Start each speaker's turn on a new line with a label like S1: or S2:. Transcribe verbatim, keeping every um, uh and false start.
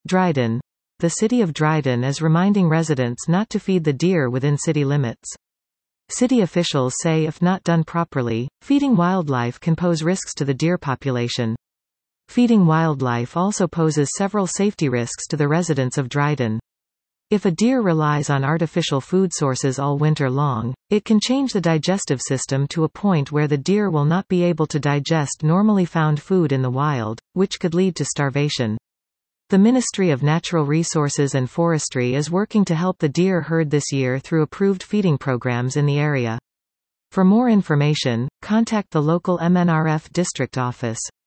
S1: Dryden. The City of Dryden is reminding residents not to feed the deer within city limits. City officials say if not done properly, feeding wildlife can pose risks to the deer population. Feeding wildlife also poses several safety risks to the residents of Dryden. If a deer relies on artificial food sources all winter long, it can change the digestive system to a point where the deer will not be able to digest normally found food in the wild, which could lead to starvation. The Ministry of Natural Resources and Forestry is working to help the deer herd this year through approved feeding programs in the area. For more information, contact the local M N R F district office.